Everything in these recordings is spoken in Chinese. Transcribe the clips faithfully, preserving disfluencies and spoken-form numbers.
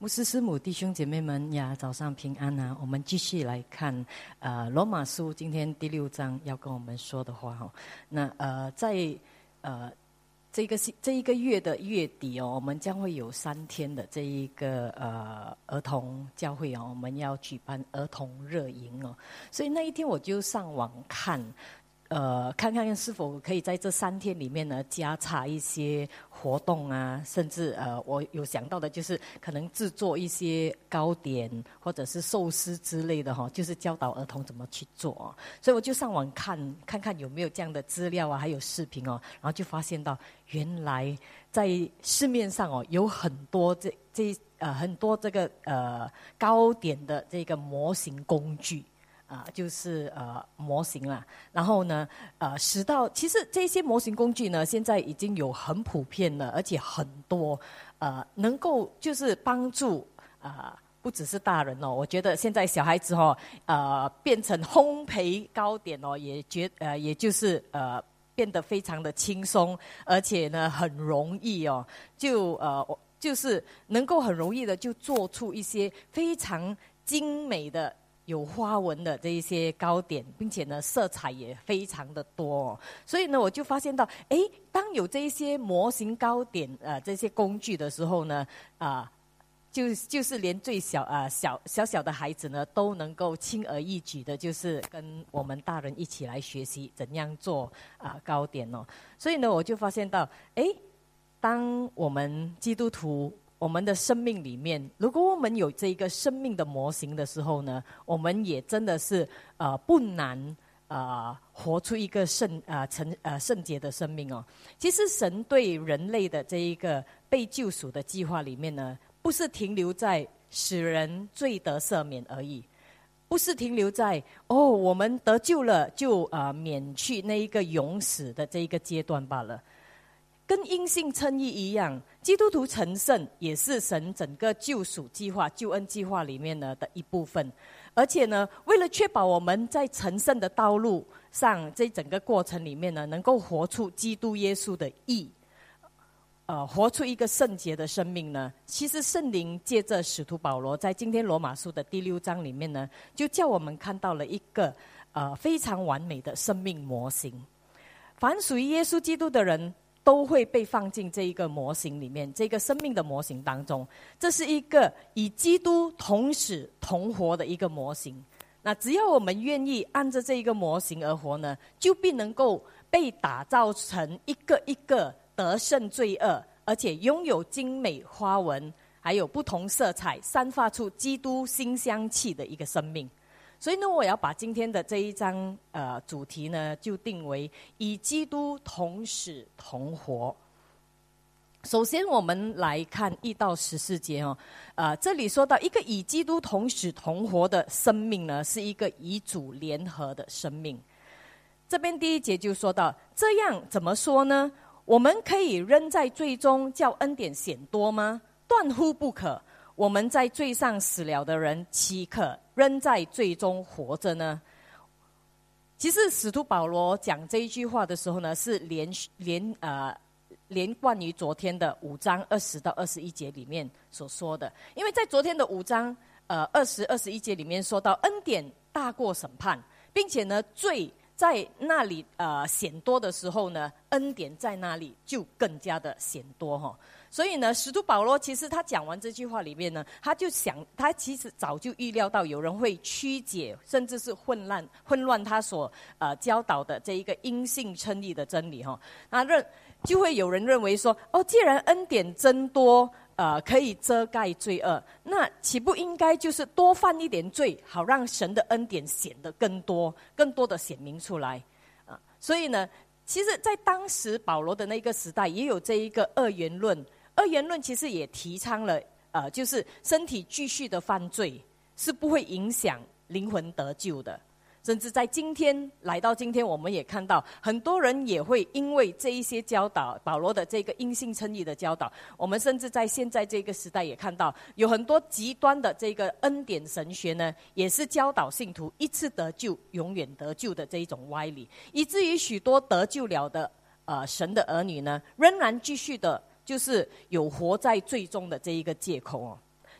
牧师师母弟兄姐妹们呀，早上平安啊！我们继续来看呃罗马书今天第六章要跟我们说的话哈。那呃在呃这个这一个月的月底哦，我们将会有三天的这一个呃儿童教会哦，我们要举办儿童热营哦，所以那一天我就上网看。呃，看看是否可以在这三天里面呢，加插一些活动啊，甚至呃，我有想到的就是可能制作一些糕点或者是寿司之类的哈，就是教导儿童怎么去做哦。所以我就上网看看看有没有这样的资料啊，还有视频哦，然后就发现到原来在市面上哦有很多这这呃很多这个呃糕点的这个模型工具。啊，就是呃模型啦，然后呢，呃，使到其实这些模型工具呢，现在已经有很普遍了，而且很多，呃，能够就是帮助啊、呃，不只是大人哦，我觉得现在小孩子哦，呃，变成烘焙糕点哦，也觉呃，也就是呃，变得非常的轻松，而且呢，很容易哦，就呃，就是能够很容易的就做出一些非常精美的。有花纹的这一些糕点，并且呢色彩也非常的多、哦，所以呢我就发现到，哎，当有这一些模型糕点呃这些工具的时候呢，啊、呃，就就是连最小啊、呃、小小小的孩子呢都能够轻而易举的，就是跟我们大人一起来学习怎样做啊、呃、糕点哦。所以呢我就发现到，哎，当我们基督徒。我们的生命里面，如果我们有这一个生命的模型的时候呢，我们也真的是呃不难呃活出一个圣呃成呃圣洁的生命哦。其实神对人类的这一个被救赎的计划里面呢，不是停留在使人罪得赦免而已，不是停留在哦我们得救了就呃免去那一个永死的这一个阶段罢了。跟因信称义一样，基督徒成圣也是神整个救赎计划、救恩计划里面呢的一部分。而且呢，为了确保我们在成圣的道路上，这整个过程里面呢，能够活出基督耶稣的义，呃，活出一个圣洁的生命呢，其实圣灵借着使徒保罗在今天罗马书的第六章里面呢，就叫我们看到了一个呃非常完美的生命模型。凡属于耶稣基督的人。都会被放进这一个模型里面，这个生命的模型当中。这是一个以基督同死同活的一个模型。那只要我们愿意按着这一个模型而活呢，就必能够被打造成一个一个得胜罪恶，而且拥有精美花纹，还有不同色彩，散发出基督馨香气的一个生命。所以呢，我要把今天的这一章呃主题呢，就定为以基督同死同活。首先，我们来看一到十四节哦，呃，这里说到一个以基督同死同活的生命呢，是一个与主联合的生命。这边第一节就说到，这样怎么说呢？我们可以仍在罪中叫恩典显多吗？断乎不可。我们在罪上死了的人，岂可仍在罪中活着呢？其实使徒保罗讲这一句话的时候呢，是连连呃连贯于昨天的五章二十到二十一节里面所说的。因为在昨天的五章呃二十二十一节里面说到，恩典大过审判，并且呢罪在那里呃显多的时候呢，恩典在那里就更加的显多哈。所以呢，使徒保罗其实他讲完这句话里面呢，他就想，他其实早就预料到有人会曲解，甚至是混乱混乱他所呃教导的这一个因信称义的真理哈。那认就会有人认为说，哦，既然恩典增多，呃，可以遮盖罪恶，那岂不应该就是多犯一点罪，好让神的恩典显得更多、更多的显明出来啊？所以呢，其实，在当时保罗的那个时代，也有这一个二元论。二元论其实也提倡了，呃，就是身体继续的犯罪是不会影响灵魂得救的。甚至在今天来到今天，我们也看到很多人也会因为这一些教导，保罗的这个因信称义的教导，我们甚至在现在这个时代也看到有很多极端的这个恩典神学呢，也是教导信徒一次得救永远得救的这一种歪理，以至于许多得救了的呃神的儿女呢，仍然继续的就是有活在罪中的这一个借口哦。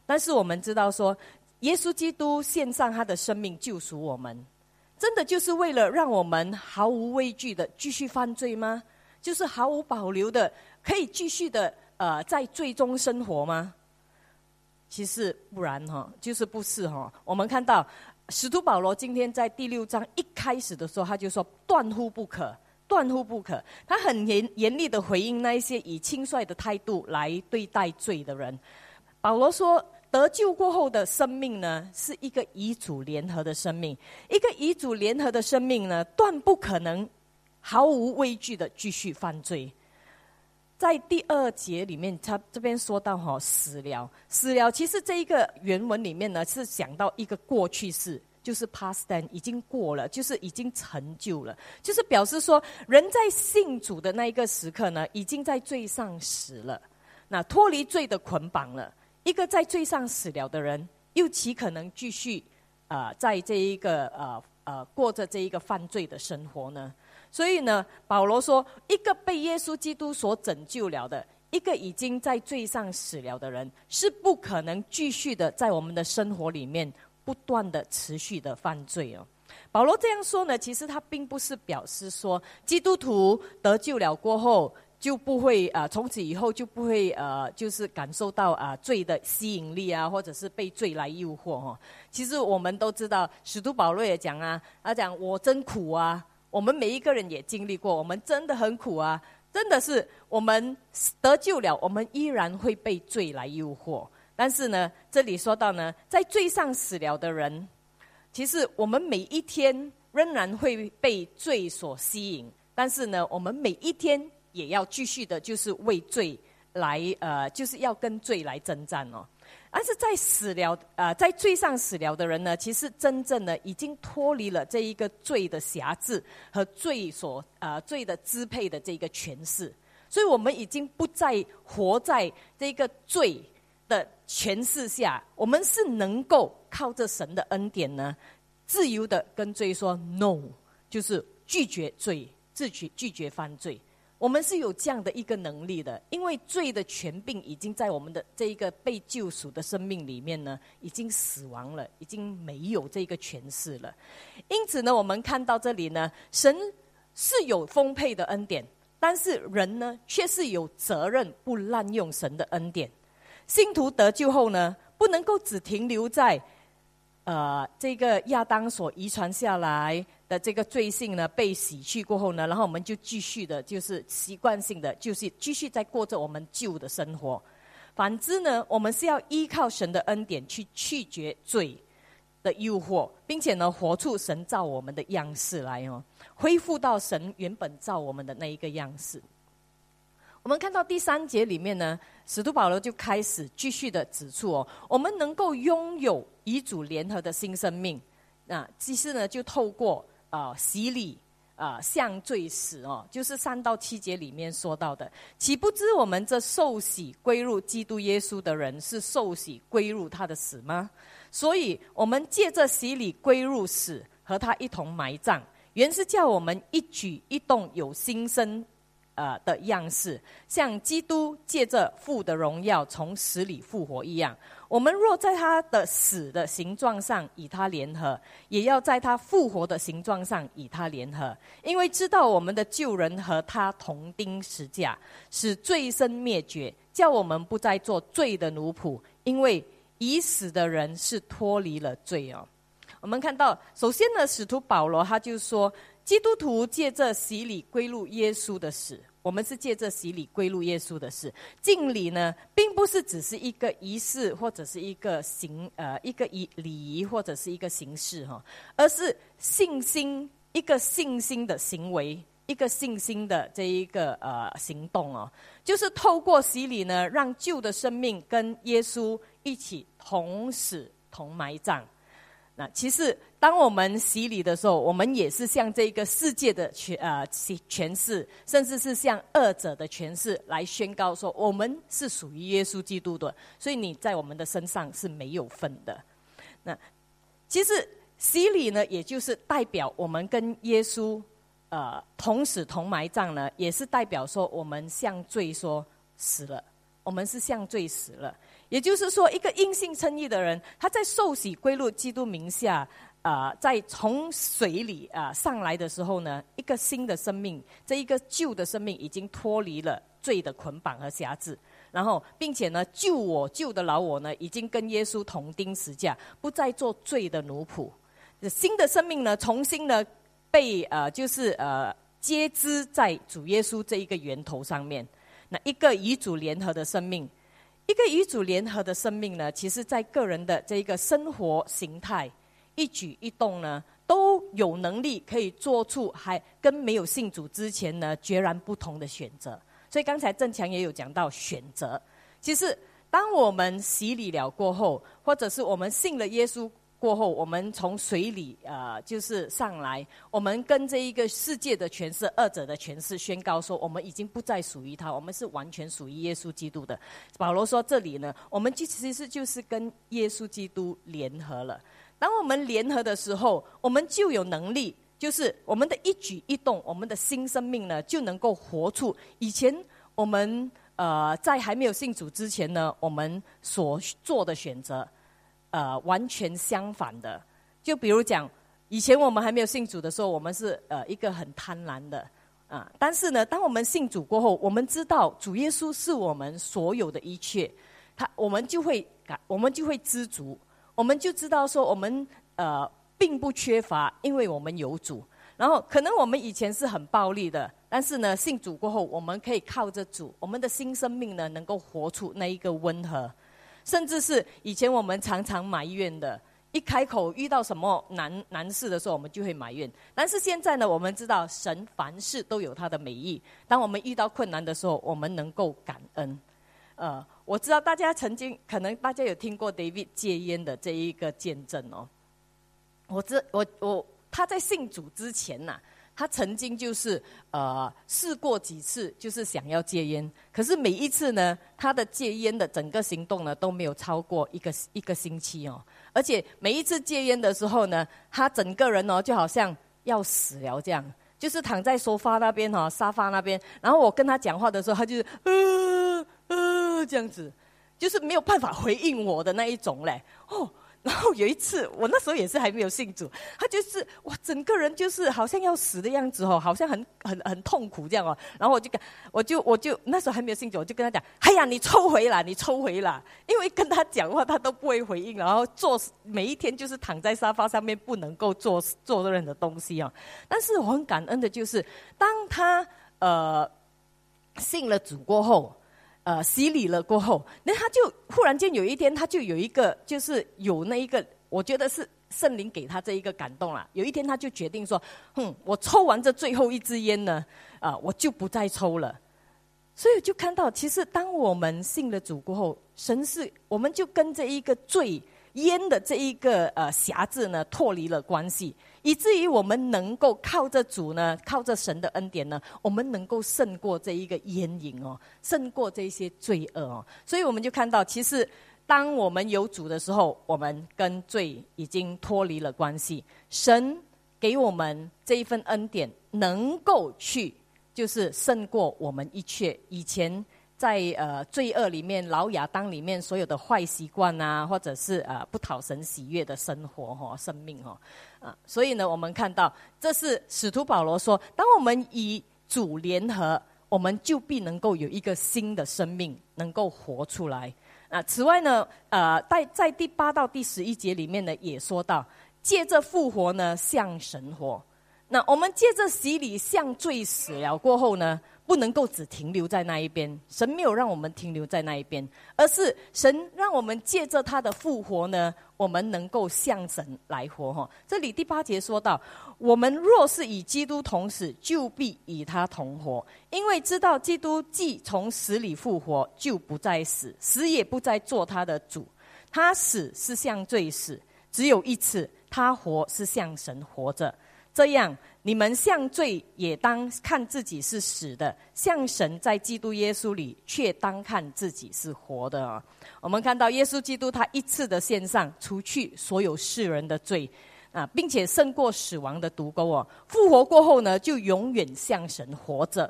但是我们知道说，耶稣基督献上他的生命救赎我们，真的就是为了让我们毫无畏惧的继续犯罪吗？就是毫无保留的可以继续的呃在罪中生活吗？其实不然哈，就是不是哈。我们看到使徒保罗今天在第六章一开始的时候，他就说断乎不可，断乎不可。他很严严厉的回应那一些以轻率的态度来对待罪的人。保罗说，得救过后的生命呢，是一个与主联合的生命。一个与主联合的生命呢，断不可能毫无畏惧的继续犯罪。在第二节里面，他这边说到哈，死了，死了。其实这一个原文里面呢，是讲到一个过去式，就是 past tense， 已经过了，就是已经成就了，就是表示说，人在信主的那一个时刻呢，已经在罪上死了，那脱离罪的捆绑了。一个在罪上死了的人，又岂可能继续呃在这一个呃呃过着这一个犯罪的生活呢？所以呢，保罗说，一个被耶稣基督所拯救了的，一个已经在罪上死了的人，是不可能继续的在我们的生活里面不断的持续的犯罪哦。保罗这样说呢，其实他并不是表示说基督徒得救了过后就不会呃从此以后就不会呃就是感受到啊、呃、罪的吸引力啊，或者是被罪来诱惑哦。其实我们都知道，使徒保罗也讲啊，他讲我真苦啊。我们每一个人也经历过，我们真的很苦啊！真的是我们得救了，我们依然会被罪来诱惑。但是呢，这里说到呢，在罪上死了的人，其实我们每一天仍然会被罪所吸引，但是呢，我们每一天也要继续的，就是为罪来呃，就是要跟罪来征战哦。但是在死了呃，在罪上死了的人呢，其实真正的已经脱离了这一个罪的辖制和罪所呃罪的支配的这个权势，所以我们已经不再活在这个罪的权势下，我们是能够靠着神的恩典呢，自由的跟罪说 no， 就是拒绝罪，自拒拒绝犯罪。我们是有这样的一个能力的，因为罪的权柄已经在我们的这一个被救赎的生命里面呢，已经死亡了，已经没有这个权势了。因此呢，我们看到这里呢，神是有丰沛的恩典，但是人呢，却是有责任不滥用神的恩典。信徒得救后呢，不能够只停留在呃，这个亚当所遗传下来的这个罪性呢，被洗去过后呢，然后我们就继续的，就是习惯性的，就是继续在过着我们旧的生活。反之呢，我们是要依靠神的恩典去拒绝罪的诱惑，并且呢，活出神造我们的样式来哦，恢复到神原本造我们的那一个样式。我们看到第三节里面呢，使徒保罗就开始继续的指出哦，我们能够拥有与主联合的新生命，那其实呢，就透过呃洗礼啊、呃、向罪死哦，就是三到七节里面说到的，岂不知我们这受洗归入基督耶稣的人，是受洗归入他的死吗？所以我们借着洗礼归入死，和他一同埋葬，原是叫我们一举一动有新生呃的样式，像基督借着父的荣耀从死里复活一样。我们若在他的死的形状上与他联合，也要在他复活的形状上与他联合，因为知道我们的旧人和他同钉十架，使罪身灭绝，叫我们不再做罪的奴仆，因为已死的人是脱离了罪哦。我们看到，首先呢，使徒保罗他就说，基督徒借着洗礼归入耶稣的死，我们是借着洗礼归入耶稣的死。敬礼呢，并不是只是一个仪式，或者是一个行呃一个仪礼仪，或者是一个形式哈，而是信心一个信心的行为，一个信心的这一个呃行动哦，就是透过洗礼呢，让旧的生命跟耶稣一起同死同埋葬。那其实当我们洗礼的时候，我们也是向这个世界的权呃权势，甚至是向恶者的权势来宣告说，我们是属于耶稣基督的，所以你在我们的身上是没有份的。那其实洗礼呢，也就是代表我们跟耶稣呃同死同埋葬呢，也是代表说我们向罪说死了，我们是向罪死了。 也就是说，一个因信称义的人，他在受洗归入基督名下，呃，在从水里啊、呃、上来的时候呢，一个新的生命，这一个旧的生命已经脱离了罪的捆绑和辖制，然后并且呢，旧我旧的老我呢，已经跟耶稣同钉十架，不再做罪的奴仆。新的生命呢，重新呢被呃就是呃接枝在主耶稣这一个源头上面。那一个与主联合的生命。一个与主联合的生命呢，其实在个人的这个生活形态、一举一动呢，都有能力可以做出还跟没有信主之前呢截然不同的选择。所以刚才正强也有讲到选择。其实当我们洗礼了过后，或者是我们信了耶稣过后，我们从水里呃就是上来，我们跟这一个世界的权势、二者的权势宣告说，我们已经不再属于他，我们是完全属于耶稣基督的。保罗说这里呢，我们其实就是跟耶稣基督联合了。当我们联合的时候，我们就有能力，就是我们的一举一动，我们的新生命呢，就能够活出以前我们呃在还没有信主之前呢，我们所做的选择。呃，完全相反的。就比如讲，以前我们还没有信主的时候，我们是呃一个很贪婪的啊。但是呢，当我们信主过后，我们知道主耶稣是我们所有的一切，他我们就会感，我们就会知足，我们就知道说我们呃并不缺乏，因为我们有主。然后可能我们以前是很暴力的，但是呢，信主过后，我们可以靠着主，我们的新生命呢，能够活出那一个温和。甚至是以前我们常常埋怨的，一开口遇到什么难难事的时候，我们就会埋怨。但是现在呢，我们知道神凡事都有他的美意。当我们遇到困难的时候，我们能够感恩。呃，我知道大家曾经可能大家有听过 David 戒烟的这一个见证哦。我知我我他在信主之前呐、啊。他曾经就是呃试过几次，就是想要戒烟，可是每一次呢，他的戒烟的整个行动呢都没有超过一个一个星期哦，而且每一次戒烟的时候呢，他整个人哦就好像要死了这样，就是躺在沙发那边哦，沙发那边，然后我跟他讲话的时候，他就是呃呃这样子，就是没有办法回应我的那一种嘞哦。然后有一次，我那时候也是还没有信主，他就是哇，整个人就是好像要死的样子哦，好像很很很痛苦这样哦。然后我就跟，我就我就那时候还没有信主，我就跟他讲，哎呀，你抽回啦，你抽回啦，因为跟他讲话他都不会回应，然后做每一天就是躺在沙发上面，不能够做做任何东西哦。但是我很感恩的就是，当他呃信了主过后。呃，洗礼了过后，那他就忽然间有一天，他就有一个，就是有那一个，我觉得是圣灵给他这一个感动啦。有一天，他就决定说：“哼，我抽完这最后一支烟呢，啊、呃，我就不再抽了。”所以就看到，其实当我们信了主过后，神是我们就跟这一个罪烟的这一个呃辖制呢脱离了关系。以至于我们能够靠着主呢，靠着神的恩典呢，我们能够胜过这一个烟瘾哦，胜过这些罪恶哦。所以我们就看到，其实当我们有主的时候，我们跟罪已经脱离了关系。神给我们这一份恩典，能够去就是胜过我们一切以前在呃罪恶里面、老亚当里面所有的坏习惯啊，或者是呃不讨神喜悦的生活哈、哦、生命哈、哦。啊，所以呢，我们看到这是使徒保罗说，当我们与主联合，我们就必能够有一个新的生命能够活出来。啊，此外呢，呃，在在第八到第十一节里面呢，也说到，借着复活呢，向神活。那我们借着洗礼向罪死了过后呢，不能够只停留在那一边，神没有让我们停留在那一边，而是神让我们借着他的复活呢，我们能够向神来活哈。这里第八节说到，我们若是与基督同死，就必与他同活，因为知道基督既从死里复活，就不再死，死也不再做他的主。他死是向罪死，只有一次；他活是向神活着。这样，你们向罪也当看自己是死的，向神在基督耶稣里却当看自己是活的、哦、我们看到耶稣基督他一次的献上，除去所有世人的罪啊，并且胜过死亡的毒钩哦。复活过后呢，就永远向神活着。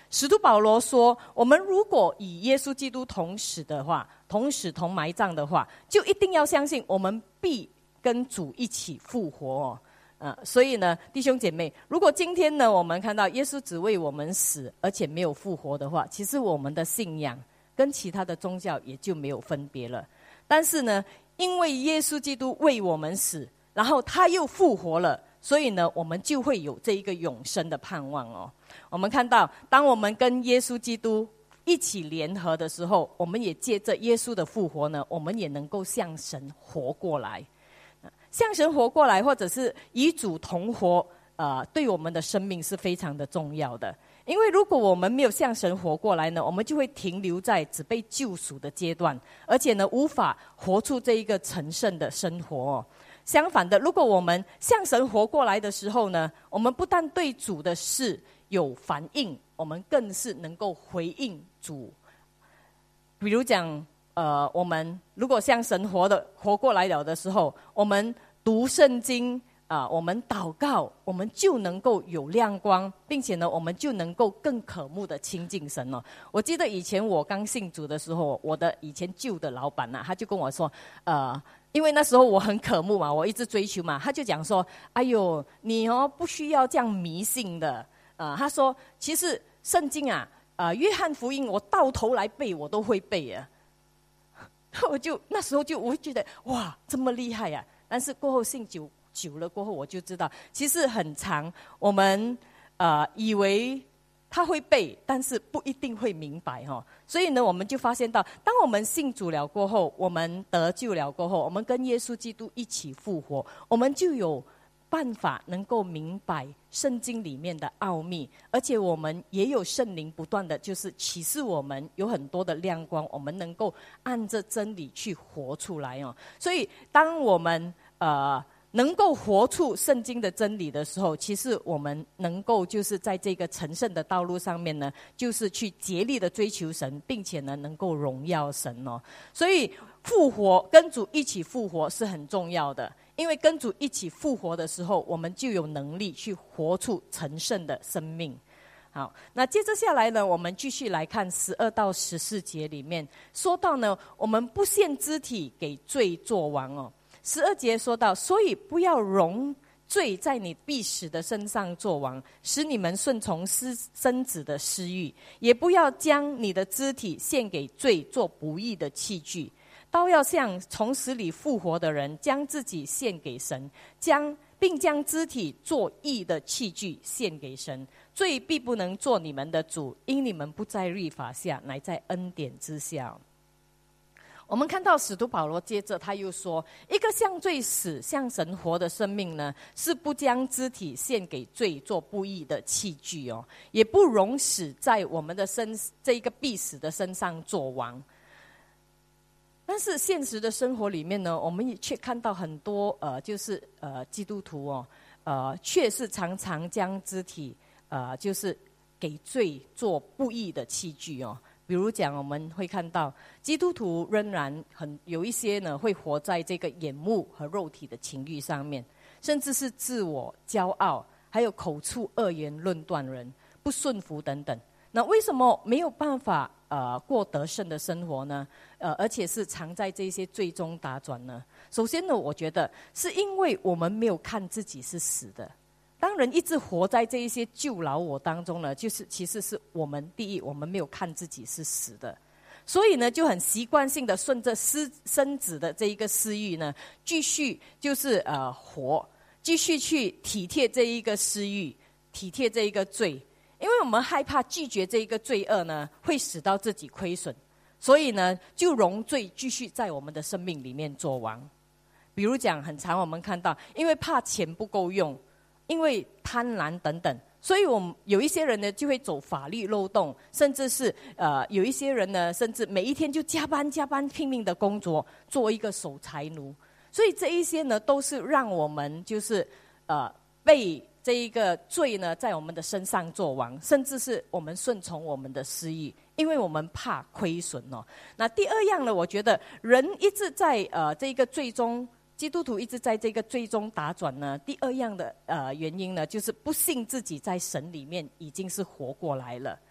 使徒保罗说，我们如果与耶稣基督同死的话，同死同埋葬的话，就一定要相信我们必跟主一起复活哦。呃，所以呢，弟兄姐妹，如果今天呢，我们看到耶稣只为我们死，而且没有复活的话，其实我们的信仰跟其他的宗教也就没有分别了。但是呢，因为耶稣基督为我们死，然后他又复活了，所以呢，我们就会有这一个永生的盼望哦。我们看到，当我们跟耶稣基督一起联合的时候，我们也借着耶稣的复活呢，我们也能够向神活过来。向神活过来，或者是与主同活，呃，对我们的生命是非常的重要的。因为如果我们没有向神活过来呢，我们就会停留在只被救赎的阶段，而且呢，无法活出这一个成圣的生活哦。相反的，如果我们向神活过来的时候呢，我们不但对主的事有反应，我们更是能够回应主。比如讲，呃，我们如果向神活的活过来了的时候，我们读圣经啊、呃，我们祷告，我们就能够有亮光，并且呢，我们就能够更渴慕的亲近神了。我记得以前我刚信主的时候，我的以前旧的老板呐、啊，他就跟我说，呃，因为那时候我很渴慕嘛，我一直追求嘛，他就讲说，哎呦，你哦不需要这样迷信的，呃，他说其实圣经啊，呃，约翰福音我到头来背我都会背啊。我就那时候就我会觉得哇这么厉害呀、啊！但是过后信久久了过后，我就知道其实很长，我们呃以为他会背，但是不一定会明白哈、哦。所以呢，我们就发现到，当我们信主了过后，我们得救了过后，我们跟耶稣基督一起复活，我们就有办法能够明白圣经里面的奥秘，而且我们也有圣灵不断的就是启示我们，有很多的亮光，我们能够按着真理去活出来哦。所以当我们呃能够活出圣经的真理的时候，其实我们能够就是在这个成圣的道路上面呢，就是去竭力的追求神，并且呢能够荣耀神哦。所以复活跟主一起复活是很重要的，因为跟主一起复活的时候，我们就有能力去活出成圣的生命。好，那接着下来呢，我们继续来看十二到十四节里面说到呢，我们不献肢体给罪作王哦。十二节说到，所以不要容罪在你必死的身上作王，使你们顺从身子的私欲，也不要将你的肢体献给罪做不义的器具，都要像从死里复活的人，将自己献给神，将并将肢体做义的器具献给神。罪必不能做你们的主，因你们不在律法下，乃在恩典之下。我们看到使徒保罗接着他又说，一个向罪死向神活的生命呢，是不将肢体献给罪做不义的器具哦，也不容死在我们的身这一个必死的身上作王。但是现实的生活里面呢，我们也却看到很多呃，就是呃基督徒哦，呃，却是常常将肢体呃，就是给罪做不义的器具哦。比如讲，我们会看到基督徒仍然很有一些呢，会活在这个眼目和肉体的情欲上面，甚至是自我骄傲，还有口出恶言论断人，不顺服等等。那为什么没有办法呃过得胜的生活呢？呃，而且是常在这些罪中打转呢？首先呢，我觉得是因为我们没有看自己是死的。当人一直活在这一些旧老我当中呢，就是其实是我们第一，我们没有看自己是死的，所以呢，就很习惯性的顺着私身子的这一个私欲呢，继续就是呃活，继续去体贴这一个私欲，体贴这一个罪，因为我们害怕拒绝这一个罪恶呢，会使到自己亏损，所以呢，就容罪继续在我们的生命里面作王。比如讲，很常我们看到，因为怕钱不够用，因为贪婪等等，所以我们有一些人呢就会走法律漏洞，甚至是呃有一些人呢，甚至每一天就加班加班拼命的工作，做一个守财奴。所以这一些呢，都是让我们就是呃被这一个罪呢在我们的身上作王，甚至是我们顺从我们的私欲，因为我们怕亏损哦。那第二样呢，我觉得人一直在呃这个罪中。基督徒一直在这个罪中打转呢。第二样的呃原因呢，就是不信自己在神里面已经是活过来了。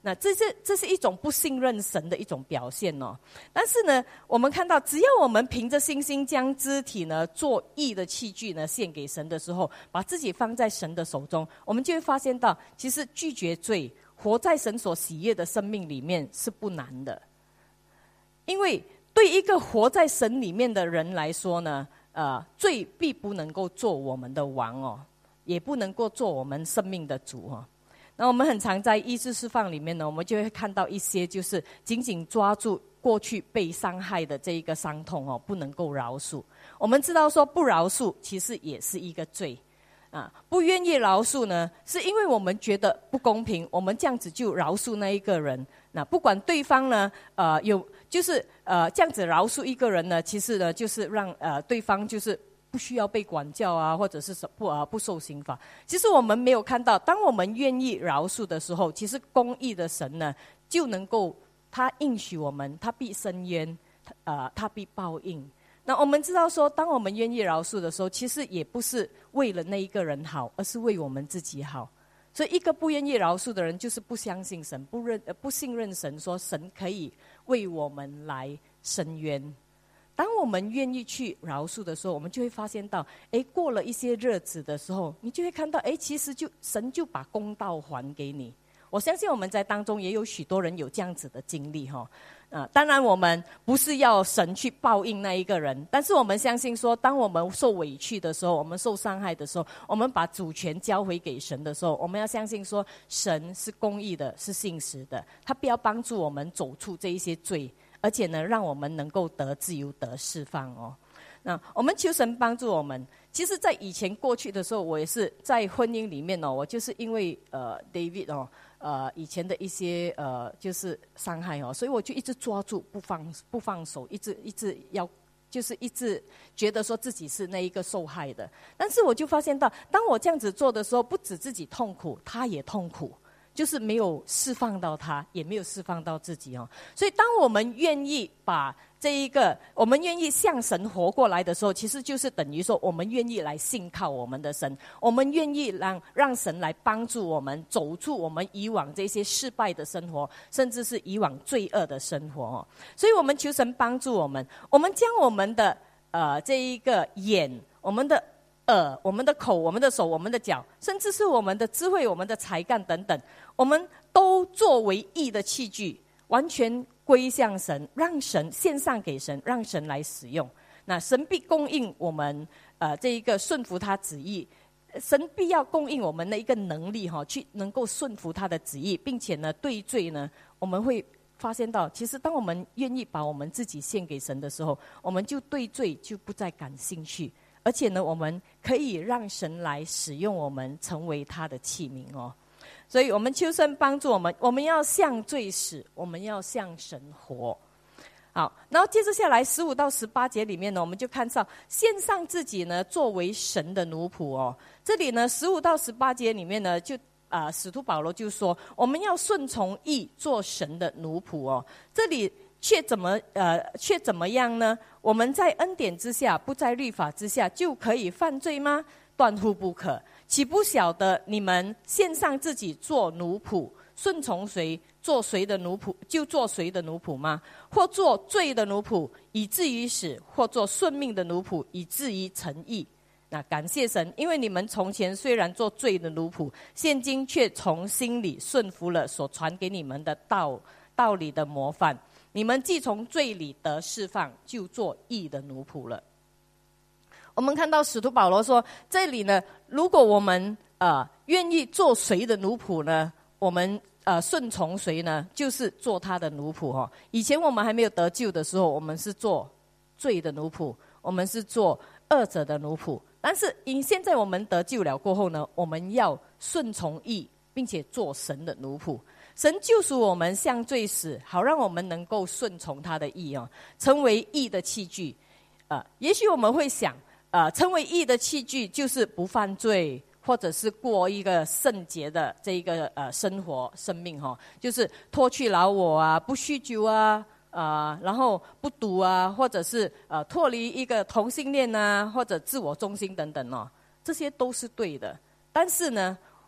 那这是这是一种不信任神的一种表现哦。但是呢，我们看到，只要我们凭着信心将肢体呢做义的器具呢献给神的时候，把自己放在神的手中，我们就会发现到，其实拒绝罪，活在神所喜悦的生命里面是不难的。因为对一个活在神里面的人来说呢，呃，罪必不能够做我们的王哦，也不能够做我们生命的主哦。那我们很常在医治释放里面呢，我们就会看到一些就是紧紧抓住过去被伤害的这一个伤痛哦，不能够饶恕。我们知道说不饶恕其实也是一个罪啊，不愿意饶恕呢，是因为我们觉得不公平，我们这样子就饶恕那一个人。那不管对方呢，呃，有就是呃这样子饶恕一个人呢，其实呢就是让呃对方就是不需要被管教啊，或者是不啊不受刑罚。其实我们没有看到，当我们愿意饶恕的时候，其实公义的神呢就能够，他应许我们，他必伸冤，呃，他必报应。那我们知道说，当我们愿意饶恕的时候，其实也不是为了那一个人好，而是为我们自己好。所以一个不愿意饶恕的人，就是不相信神，不认呃不信任神，说神可以为我们来伸冤。当我们愿意去饶恕的时候，我们就会发现到，哎，过了一些日子的时候，你就会看到，哎，其实就神就把公道还给你。我相信我们在当中也有许多人有这样子的经历哈。啊，当然我们不是要神去报应那一个人，但是我们相信说，当我们受委屈的时候，我们受伤害的时候，我们把主权交回给神的时候，我们要相信说，神是公义的，是信实的，他必要帮助我们走出这一些罪，而且呢，让我们能够得自由、得释放哦。那我们求神帮助我们。其实在以前过去的时候，我也是在婚姻里面哦，我就是因为呃 David 哦，呃以前的一些呃就是伤害哦，所以我就一直抓住不放不放手，一直一直要就是一直觉得说自己是那一个受害的。但是我就发现到，当我这样子做的时候，不止自己痛苦，他也痛苦。就是没有释放到他，也没有释放到自己哦。所以当我们愿意把这一个，我们愿意向神活过来的时候，其实就是等于说，我们愿意来信靠我们的神，我们愿意让让神来帮助我们走出我们以往这些失败的生活，甚至是以往罪恶的生活哦。所以我们求神帮助我们，我们将我们的呃这一个眼，我们的耳、我们的口、我们的手、我们的脚，甚至是我们的智慧、我们的才干等等，我们都作为义的器具，完全归向神，让神献上给神，让神来使用。那神必供应我们呃这一个顺服他旨意，神必要供应我们的一个能力哈、哦，去能够顺服他的旨意，并且呢对罪呢，我们会发现到，其实当我们愿意把我们自己献给神的时候，我们就对罪就不再感兴趣。而且呢，我们可以让神来使用我们，成为他的器皿哦。所以我们求神帮助我们，我们要向罪死，我们要向神活。好，然后接着下来十五到十八节里面呢，我们就看到献上自己呢，作为神的奴仆哦。这里呢，十五到十八节里面呢，就啊、呃，使徒保罗就说，我们要顺从义，做神的奴仆哦。这里却怎么呃，却怎么样呢？我们在恩典之下，不在律法之下，就可以犯罪吗？断乎不可！岂不晓得你们献上自己做奴仆，顺从谁，做谁的奴仆，就做谁的奴仆吗？或做罪的奴仆，以至于死；或做顺命的奴仆，以至于成义。那感谢神，因为你们从前虽然做罪的奴仆，现今却从心里顺服了所传给你们的道道理的模范。你们既从罪里得释放，就做义的奴仆了。我们看到使徒保罗说，这里呢，如果我们呃愿意做谁的奴仆呢？我们呃顺从谁呢？就是做他的奴仆哦。以前我们还没有得救的时候，我们是做罪的奴仆，我们是做恶者的奴仆。但是因现在我们得救了过后呢，我们要顺从义，并且做神的奴仆。神救赎我们向罪死，好让我们能够顺从他的义哦，成为义的器具。呃，也许我们会想，呃，成为义的器具就是不犯罪，或者是过一个圣洁的这一个呃生活生命哈、哦，就是脱去老我啊，不酗酒啊，啊、呃，然后不赌啊，或者是呃脱离一个同性恋啊，或者自我中心等等哦，这些都是对的。但是呢，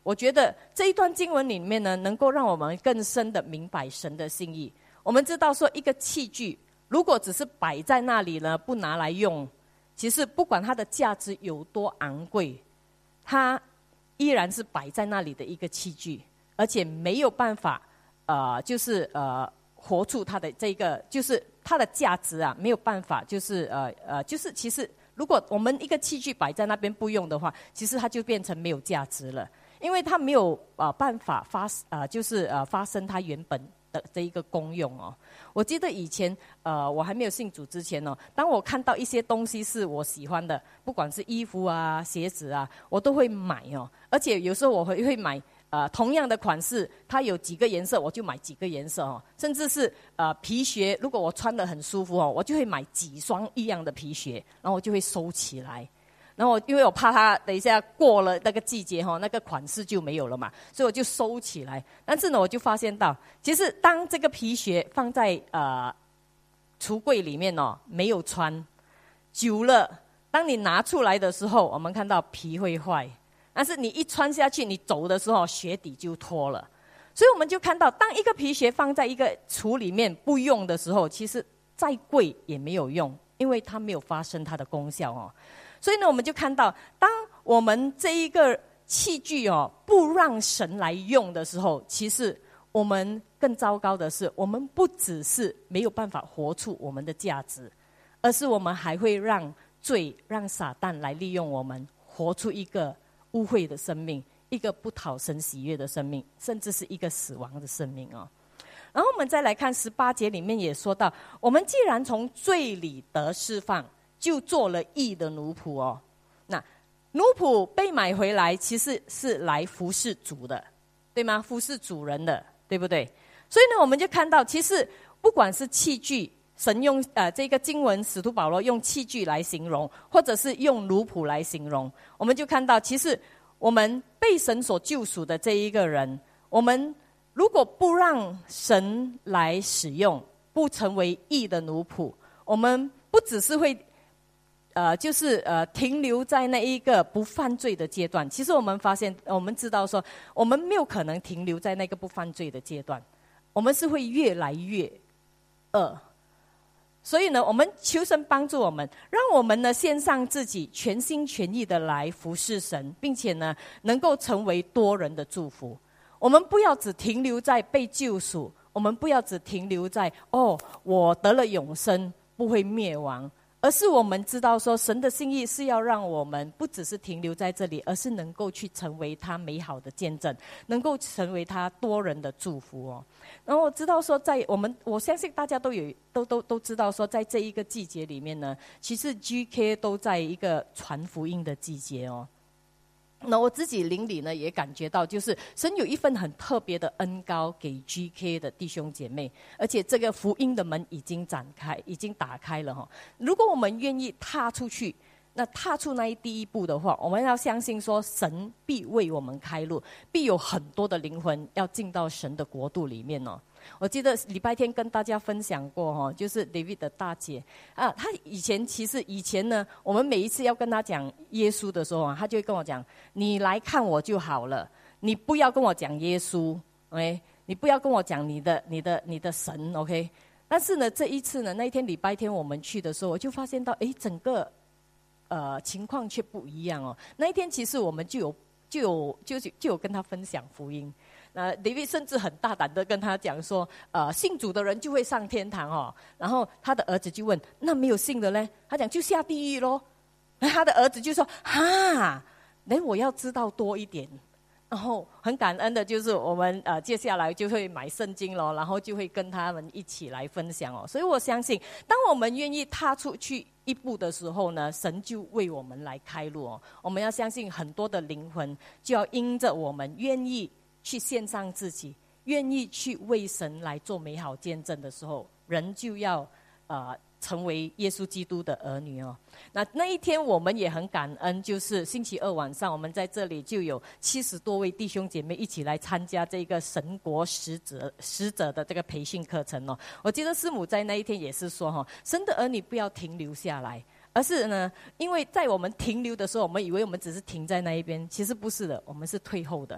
我觉得这一段经文里面呢，能够让我们更深的明白神的心意。我们知道说，一个器具如果只是摆在那里呢，不拿来用，其实不管它的价值有多昂贵，它依然是摆在那里的一个器具，而且没有办法，呃，就是呃，活出它的这个，就是它的价值啊，没有办法，就是呃呃，就是其实，如果我们一个器具摆在那边不用的话，其实它就变成没有价值了，因为它没有呃办法发呃，就是呃发生它原本的这一个功用哦。我记得以前呃我还没有信主之前哦，当我看到一些东西是我喜欢的，不管是衣服啊、鞋子啊，我都会买哦。而且有时候我会会买呃同样的款式，它有几个颜色，我就买几个颜色哦。甚至是呃皮鞋，如果我穿得很舒服哦，我就会买几双一样的皮鞋，然后我就会收起来。然后因为我怕它等一下过了那个季节哈，那个款式就没有了嘛，所以我就收起来。但是呢，我就发现到，其实当这个皮鞋放在呃橱柜里面哦，没有穿久了，当你拿出来的时候，我们看到皮会坏，但是你一穿下去，你走的时候鞋底就脱了。所以我们就看到，当一个皮鞋放在一个橱里面不用的时候，其实再贵也没有用，因为它没有发生它的功效哦。所以呢，我们就看到，当我们这一个器具哦，不让神来用的时候，其实我们更糟糕的是，我们不只是没有办法活出我们的价值，而是我们还会让罪、让撒旦来利用我们，活出一个污秽的生命，一个不讨神喜悦的生命，甚至是一个死亡的生命哦。然后我们再来看十八节里面也说到，我们既然从罪里得释放，就做了义的奴仆哦。那奴仆被买回来，其实是来服侍主的，对吗？服侍主人的，对不对？所以呢，我们就看到，其实不管是器具，神用呃这个经文，使徒保罗用器具来形容，或者是用奴仆来形容，我们就看到，其实我们被神所救赎的这一个人，我们如果不让神来使用，不成为义的奴仆，我们不只是会呃，就是呃，停留在那一个不犯罪的阶段。其实我们发现，我们知道说，我们没有可能停留在那个不犯罪的阶段，我们是会越来越恶。所以呢，我们求神帮助我们，让我们呢献上自己，全心全意的来服侍神，并且呢，能够成为多人的祝福。我们不要只停留在被救赎，我们不要只停留在哦，我得了永生，不会灭亡。而是我们知道说，神的心意是要让我们不只是停留在这里，而是能够去成为他美好的见证，能够成为他多人的祝福哦。然后我知道说，在我们我相信大家都有都都都知道说，在这一个季节里面呢，其实 G K 都在一个传福音的季节哦。那我自己灵里呢也感觉到，就是神有一份很特别的恩膏给 G K 的弟兄姐妹，而且这个福音的门已经展开，已经打开了哈。如果我们愿意踏出去，那踏出那一第一步的话，我们要相信说，神必为我们开路，必有很多的灵魂要进到神的国度里面哦。我记得礼拜天跟大家分享过哈，就是 David 的大姐啊，她以前其实以前呢，我们每一次要跟她讲耶稣的时候啊，她就会跟我讲：“你来看我就好了，你不要跟我讲耶稣 ，OK？ 你不要跟我讲你的、你的、你的神 ，OK？” 但是呢，这一次呢，那一天礼拜天我们去的时候，我就发现到，哎，整个呃情况却不一样哦。那一天其实我们就有就有就就有跟她分享福音。那 David 甚至很大胆的跟他讲说，呃，信主的人就会上天堂哦。然后他的儿子就问，那没有信的呢？他讲就下地狱咯。他的儿子就说，哈，那我要知道多一点。然后很感恩的就是我们呃接下来就会买圣经咯，然后就会跟他们一起来分享哦。所以我相信，当我们愿意踏出去一步的时候呢，神就为我们来开路哦。我们要相信很多的灵魂就要因着我们愿意去献上自己，愿意去为神来做美好见证的时候，人就要呃成为耶稣基督的儿女哦。那那一天我们也很感恩，就是星期二晚上，我们在这里就有七十多位弟兄姐妹一起来参加这个神国使者使者的这个培训课程哦。我记得师母在那一天也是说哈，神的儿女不要停留下来。而是呢，因为在我们停留的时候，我们以为我们只是停在那一边，其实不是的，我们是退后的。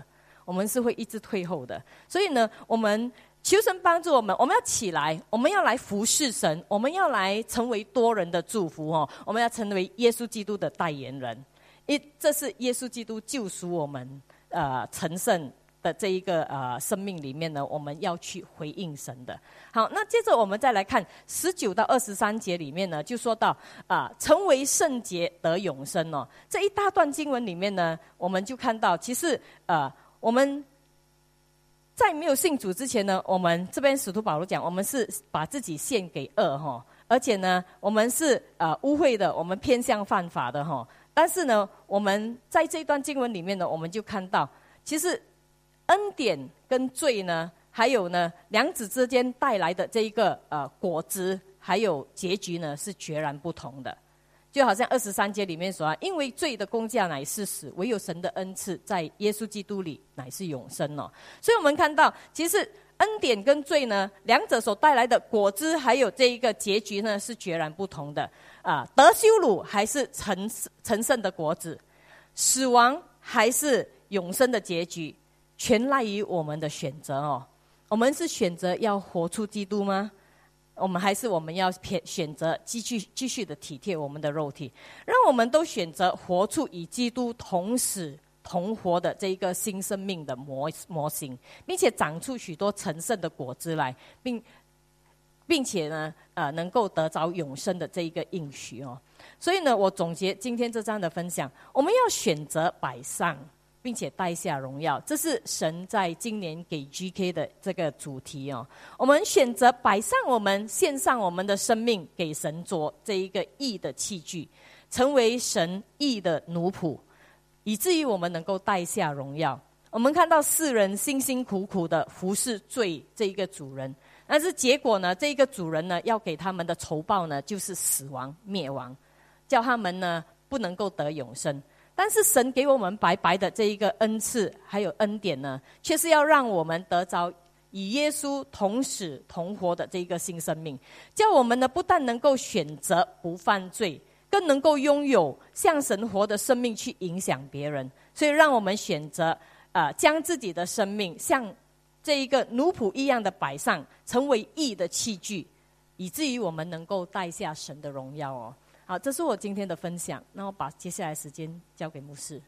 我们是会一直退后的。所以呢，我们求神帮助我们，我们要起来，我们要来服侍神，我们要来成为多人的祝福哦，我们要成为耶稣基督的代言人。一，这是耶稣基督救赎我们呃成圣的这一个呃生命里面呢，我们要去回应神的。好，那接着我们再来看十九到二十三节里面呢，就说到啊、呃，成为圣洁得永生哦。这一大段经文里面呢，我们就看到，其实呃，我们在没有信主之前呢，我们这边使徒保罗讲，我们是把自己献给恶哈，而且呢，我们是呃污秽的，我们偏向犯法的哈。但是呢，我们在这段经文里面呢，我们就看到，其实恩典跟罪呢，还有呢，两者之间带来的这一个呃果子，还有结局呢，是截然不同的。就好像二十三节里面说啊，因为罪的工价乃是死，唯有神的恩赐在耶稣基督里乃是永生哦。所以我们看到，其实恩典跟罪呢，两者所带来的果子，还有这一个结局呢，是截然不同的。啊，得羞辱还是成成圣的果子，死亡还是永生的结局，全赖于我们的选择哦。我们是选择要活出基督吗？我们还是我们要选择继续继续的体贴我们的肉体？让我们都选择活出与基督同死同活的这一个新生命的模模型，并且长出许多成圣的果子来，并并且呢，呃，能够得着永生的这一个应许哦。所以呢，我总结今天这章的分享，我们要选择摆上，并且带下荣耀，这是神在今年给 G K 的这个主题哦。我们选择摆上我们，献上我们的生命给神做这一个义的器具，成为神义的奴仆，以至于我们能够带下荣耀。我们看到世人辛辛苦苦的服侍罪这一个主人，但是结果呢，这一个主人呢，要给他们的酬报呢，就是死亡灭亡，叫他们呢不能够得永生。但是神给我们白白的这一个恩赐还有恩典呢，却是要让我们得着与耶稣同死同活的这一个新生命，叫我们呢不但能够选择不犯罪，更能够拥有像神活的生命去影响别人。所以让我们选择呃，将自己的生命像这一个奴仆一样的摆上，成为义的器具，以至于我们能够带下神的荣耀哦。好，这是我今天的分享。那我把接下来时间交给牧师。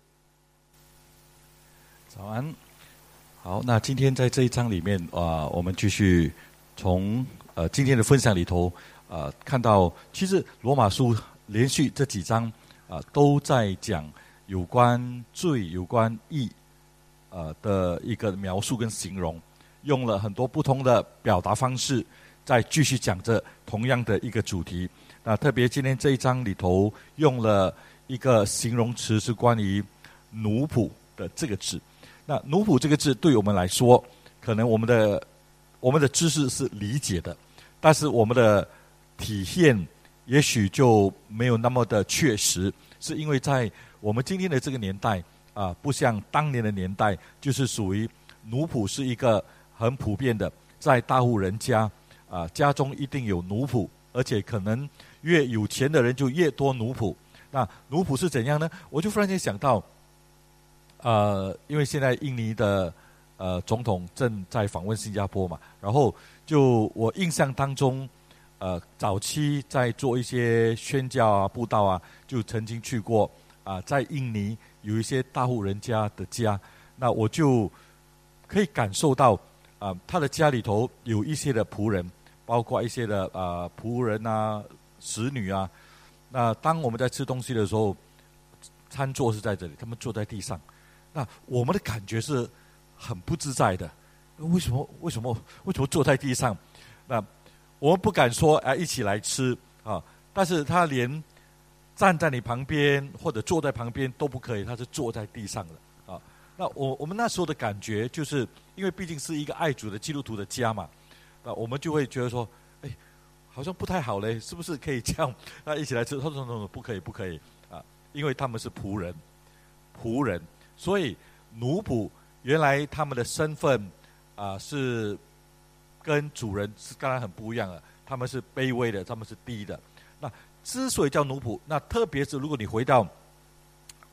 早安。好，那今天在这一章里面啊、呃，我们继续从呃今天的分享里头呃看到，其实罗马书连续这几章啊、呃、都在讲有关罪、有关义呃的一个描述跟形容，用了很多不同的表达方式，再继续讲着同样的一个主题。那特别今天这一章里头用了一个形容词，是关于奴仆的这个字。那奴仆这个字对我们来说，可能我们的我们的知识是理解的，但是我们的体现也许就没有那么的确实，是因为在我们今天的这个年代啊，不像当年的年代，就是属于奴仆是一个很普遍的，在大户人家啊，家中一定有奴仆，而且可能越有钱的人就越多奴仆。那奴仆是怎样呢？我就忽然间想到，呃，因为现在印尼的呃总统正在访问新加坡嘛，然后就我印象当中，呃，早期在做一些宣教啊、布道啊，就曾经去过啊、呃，在印尼有一些大户人家的家，那我就可以感受到啊、呃，他的家里头有一些的仆人，包括一些的啊、呃、仆人啊、使女啊。那当我们在吃东西的时候，餐桌是在这里，他们坐在地上。那我们的感觉是很不自在的，为什么？为什么？为什么坐在地上？那我们不敢说啊，一起来吃啊。但是他连站在你旁边或者坐在旁边都不可以，他是坐在地上的啊。那我我们那时候的感觉，就是因为毕竟是一个爱主的基督徒的家嘛，那我们就会觉得说，哎，好像不太好嘞，是不是可以这样啊一起来吃？他说：“说不可以，不可以啊，因为他们是仆人，仆人。”所以奴仆原来他们的身份啊、呃、是跟主人是当然很不一样的，他们是卑微的，他们是低的。那之所以叫奴仆，那特别是如果你回到啊、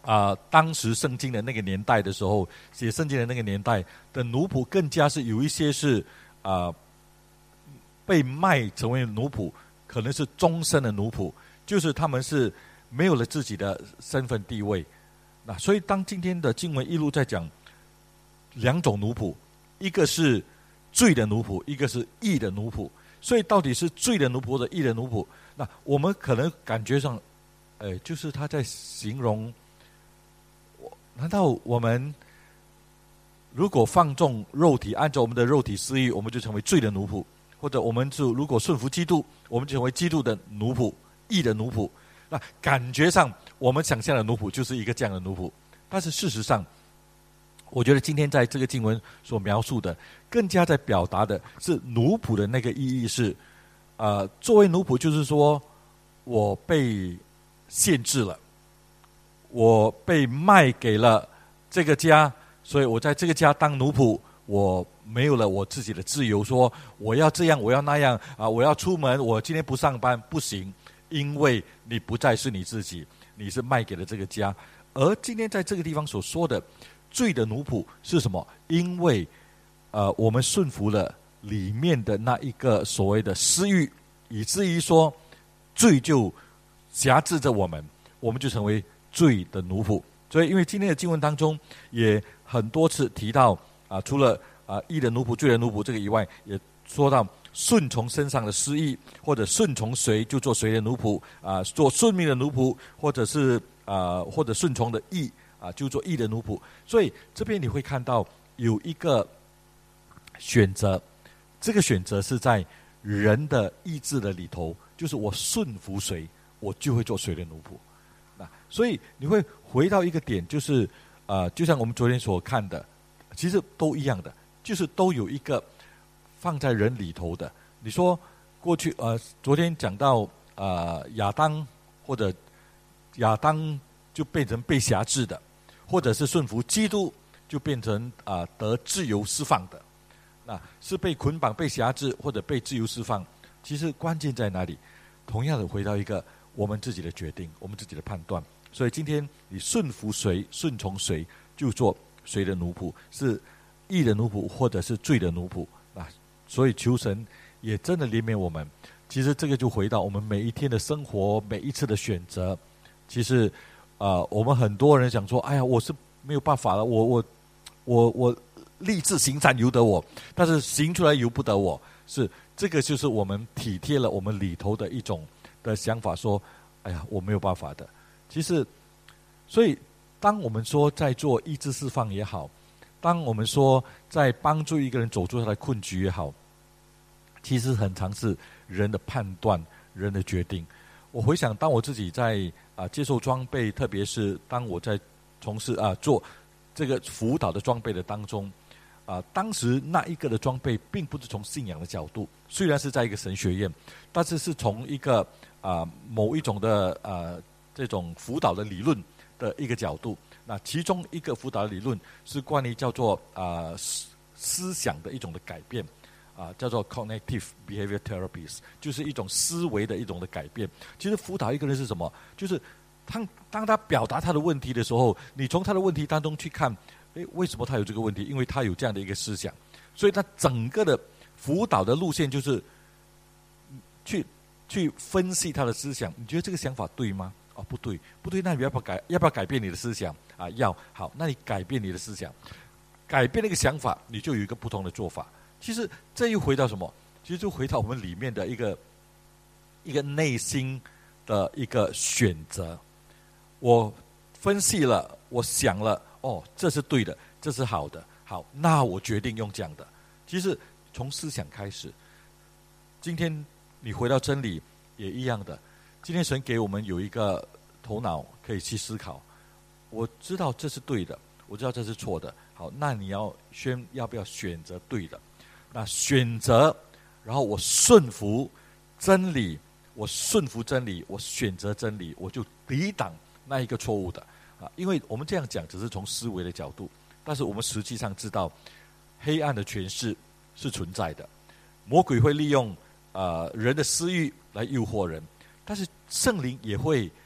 啊、呃，当时圣经的那个年代的时候，写圣经的那个年代的奴仆，更加是有一些是啊、呃、被卖成为奴仆，可能是终身的奴仆，就是他们是没有了自己的身份地位。那所以当今天的经文一路在讲两种奴仆，一个是罪的奴仆，一个是义的奴仆。所以到底是罪的奴仆或者义的奴仆？那我们可能感觉上，呃，就是他在形容，难道我们如果放纵肉体，按照我们的肉体私欲，我们就成为罪的奴仆？或者我们就如果顺服基督，我们就成为基督的奴仆，义的奴仆？那感觉上我们想象的奴仆就是一个这样的奴仆，但是事实上，我觉得今天在这个经文所描述的，更加在表达的是奴仆的那个意义是，呃，作为奴仆就是说我被限制了，我被卖给了这个家，所以我在这个家当奴仆，我没有了我自己的自由，说我要这样我要那样啊，我要出门，我今天不上班不行，因为你不再是你自己，你是卖给了这个家。而今天在这个地方所说的罪的奴仆是什么？因为呃，我们顺服了里面的那一个所谓的私欲，以至于说罪就辖制着我们，我们就成为罪的奴仆。所以因为今天的经文当中也很多次提到啊、呃，除了啊义的奴仆罪的奴仆这个以外，也说到顺从身上的私意，或者顺从谁就做谁的奴仆啊、呃，做顺命的奴仆，或者是啊、呃、或者顺从的义啊、呃，就做义的奴仆。所以这边你会看到有一个选择，这个选择是在人的意志的里头，就是我顺服谁，我就会做谁的奴仆。那所以你会回到一个点，就是呃，就像我们昨天所看的，其实都一样的，就是都有一个放在人里头的。你说过去呃，昨天讲到呃亚当，或者亚当就变成被辖制的，或者是顺服基督就变成啊、呃、得自由释放的。那是被捆绑被辖制，或者被自由释放，其实关键在哪里？同样的回到一个我们自己的决定，我们自己的判断。所以今天你顺服谁，顺从谁，就做谁的奴仆，是义的奴仆或者是罪的奴仆啊。所以求神也真的怜悯我们。其实这个就回到我们每一天的生活，每一次的选择。其实呃，我们很多人想说，哎呀，我是没有办法了，我我我我立志行善由得我，但是行出来由不得我。是这个就是我们体贴了我们里头的一种的想法，说哎呀，我没有办法的。其实所以当我们说在做意志释放也好，当我们说在帮助一个人走出他的困局也好，其实很常是人的判断，人的决定。我回想当我自己在啊、呃、接受装备，特别是当我在从事啊、呃、做这个辅导的装备的当中啊、呃，当时那一个的装备并不是从信仰的角度，虽然是在一个神学院，但是是从一个啊、呃、某一种的呃这种辅导的理论的一个角度。那其中一个辅导的理论是关于叫做啊、呃、思思想的一种的改变。啊，叫做 cognitive behavior therapies， 就是一种思维的一种的改变。其实辅导一个人是什么？就是当当他表达他的问题的时候，你从他的问题当中去看，诶，为什么他有这个问题？因为他有这样的一个思想，所以他整个的辅导的路线就是去去分析他的思想。你觉得这个想法对吗？哦，不对，不对，那你要不要改？要不要改变你的思想？啊，要。好，那你改变你的思想，改变那个想法，你就有一个不同的做法。其实这又回到什么？其实就回到我们里面的一个一个内心的一个选择。我分析了，我想了，哦，这是对的，这是好的，好，那我决定用这样的。其实从思想开始，今天你回到真理也一样的。今天神给我们有一个头脑可以去思考，我知道这是对的，我知道这是错的，好，那你要选要不要选择对的？那选择，然后我顺服真理，我顺服真理，我选择真理，我就抵挡那一个错误的啊！因为我们这样讲只是从思维的角度，但是我们实际上知道，黑暗的权势是存在的，魔鬼会利用呃人的私欲来诱惑人，但是圣灵也会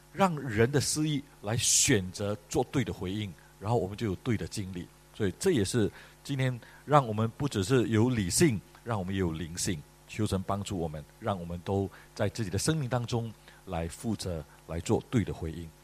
让人的思意来选择做对的回应，然后我们就有对的经历。所以这也是今天让我们不只是有理性，让我们也有灵性。求神帮助我们，让我们都在自己的生命当中来负责来做对的回应。